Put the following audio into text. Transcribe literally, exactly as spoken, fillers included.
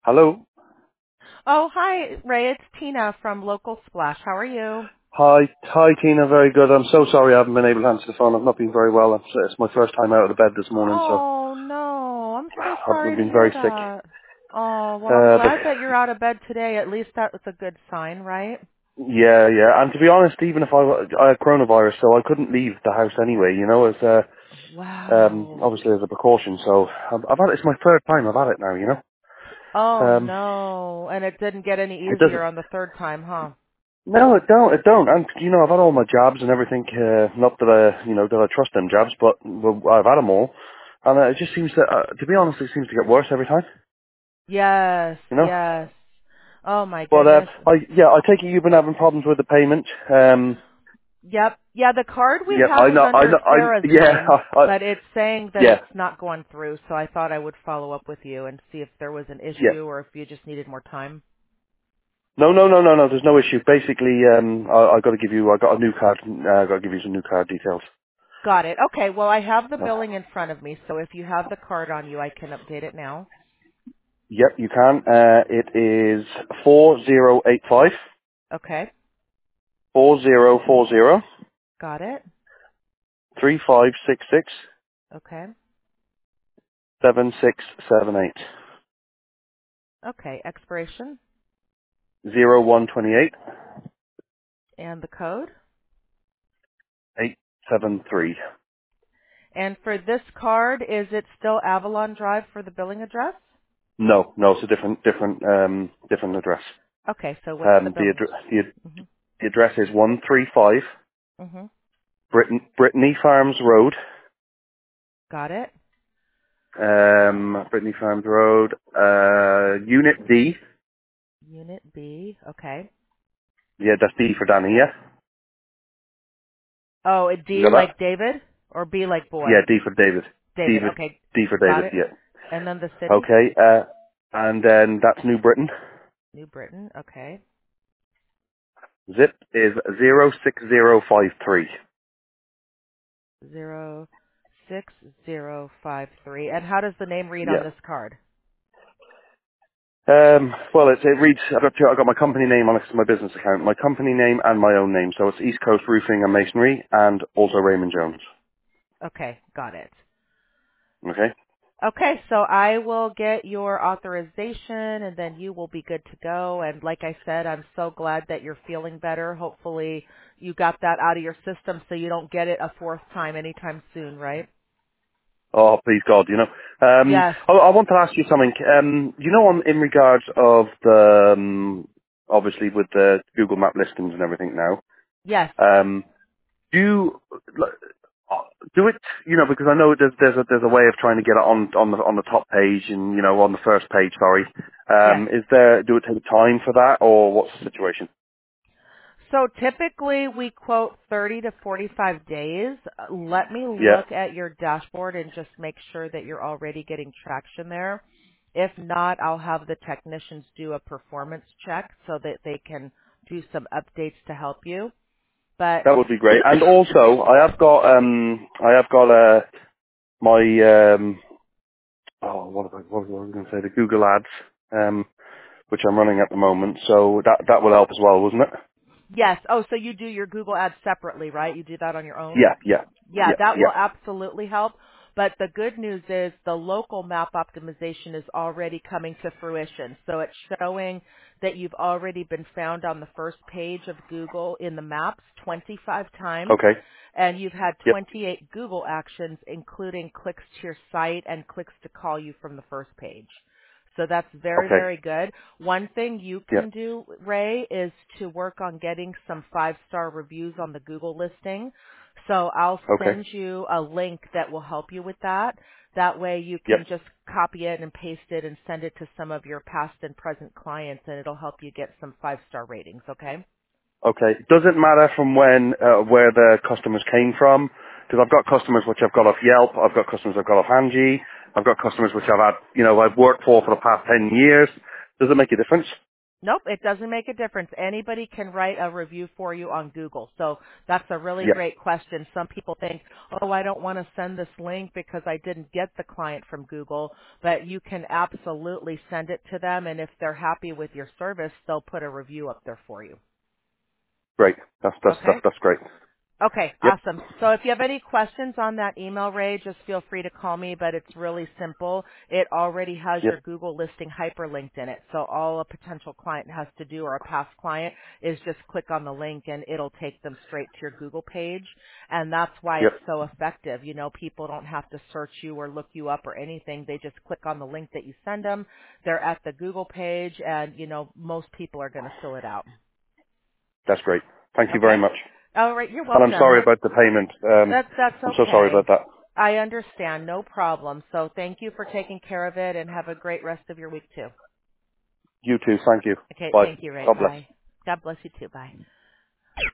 Hello. Oh, hi, Ray. It's Tina from Local Splash. How are you? Hi, hi Tina, very good. I'm so sorry I haven't been able to answer the phone. I've not been very well. It's, it's my first time out of the bed this morning, so Oh, no. I'm so I've sorry to been hear very sick. that. Oh, well, I'm Uh, but glad that you're out of bed today. At least that was a good sign, right? yeah, yeah. And to be honest, even if I, I had coronavirus, so I couldn't leave the house anyway, you know, as uh, um, Wow. obviously as a precaution. So I've, I've had it, it's my third time I've had it now, you know. Oh, Um, no. And it didn't get any it easier doesn't. on the third time, huh? No, it don't. It don't. And you know, I've had all my jobs and everything. Uh, not that I, you know, that I trust them jobs, but well, I've had them all, and uh, it just seems to, uh, to be honest, it seems to get worse every time. Yes, You know. yes. Oh, my But uh, goodness. I, yeah, I take it you've been having problems with the payment. Um, Yep. Yeah, the card we yeah, have I is know. I under know. I Sarah's yeah. name, I, I, but it's saying that yeah. it's not going through, so I thought I would follow up with you and see if there was an Yeah. issue or if you just needed more time. No, no, no, no, no. There's no issue. Basically, um, I, I got to give you. I got a new card. Uh, I got to give you some new card details. Got it. Okay, well, I have the Uh, billing in front of me, so if you have the card on you, I can update it now. yep, you can. Uh, it is four zero eight five Okay, four zero four zero got it. three five six six Okay. seven six seven eight Okay, expiration zero one twenty eight and the code. eight seven three. And for this card, is it still Avalon Drive for the billing address? No, no, it's a different, different, um, different address. Okay, so what's the Um, the, billing? addre- the, Mhm. the address is one three five Mhm. Britain, Brittany Farms Road. Got it. Um, Brittany Farms Road, uh, Unit D. Unit B. Okay. Yeah, that's D for Danny, yeah? Oh, a You D got that? like David or B like Yeah, boy? D for David. David. David, Okay. D for Got David, it. yeah. And then the city? Okay, uh, and then that's New Britain. New Britain. Okay. Zip is zero six zero five three. Zero six zero five three. And how does the name read on Yeah. this card? Um, well, it, it reads, I've got, two, I've got my company name on it, 'cause it's my business account, my company name and my own name. So it's East Coast Roofing and Masonry and also Raymond Jones. Okay, got it. Okay? Okay, so I will get your authorization and then you will be good to go. And like I said, I'm so glad that you're feeling better. Hopefully you got that out of your system so you don't get it a fourth time anytime soon, right? Oh, please God, you know. Um, Yes. I, I want to ask you something. Um, you know, on, in regards of the, um, obviously with the Google Map listings and everything now, Yes. um, do you, like, uh, do it, you know, because I know there's, there's a, there's a way of trying to get it on, on the, on the top page and, you know, on the first page, sorry. Yes. Um, is there, do it take time for that or what's the situation? So typically we quote thirty to forty-five days. Uh, Let me Yeah. look at your dashboard and just make sure that you're already getting traction there. If not, I'll have the technicians do a performance check so that they can do some updates to help you. But That would be great. And also, I have got, um, I have got, uh, my, um, oh, what, have I, what was I going to say? The Google Ads, um, which I'm running at the moment. So that, that will help as well, wasn't it? yes, oh, so you do your Google Ads separately, right? You do that on your own? Yeah, yeah, Yeah, yeah, that will yeah. absolutely help. But the good news is the local map optimization is already coming to fruition. So it's showing that you've already been found on the first page of Google in the maps twenty-five times. Okay. And you've had Yep. twenty-eight Google actions, including clicks to your site and clicks to call you from the first page. So that's very, Okay. very good. One thing you Yeah. can do, Ray, is to work on getting some five-star reviews on the Google listing. So I'll Okay. send you a link that will help you with that. That way you Yep. can just copy it and paste it and send it to some of your past and present clients and it'll help you get some five-star ratings, okay? Okay. Does it matter from when, uh, where the customers came from? Because I've got customers which I've got off Yelp. I've got customers I've got off Angie. I've got customers which I've had, you know, I've worked for for the past ten years. Does it make a difference? Nope, it doesn't make a difference. Anybody can write a review for you on Google. So that's a really Yeah, great question. Some people think, oh, I don't want to send this link because I didn't get the client from Google, but you can absolutely send it to them, and if they're happy with your service, they'll put a review up there for you. great. That's that's Okay? that's, that's great. Okay, Yep, awesome. So if you have any questions on that email, Ray, just feel free to call me, but it's really simple. It already has yep, your Google listing hyperlinked in it. So all a potential client has to do, or a past client, is just click on the link and it'll take them straight to your Google page. And that's why yep. it's so effective. You know, people don't have to search you or look you up or anything. They just click on the link that you send them. They're at the Google page, and, you know, most people are going to fill it out. That's great. Thank you very Okay? much. All right, you're And I'm welcome. sorry Have, about the payment. Um, that's that's I'm so sorry about okay. that. I understand, no problem. So thank you for taking care of it, and have a great rest of your week too. You too. Thank you. Okay, Bye. thank you, Ray. God bless. Bye. God bless you too. Bye.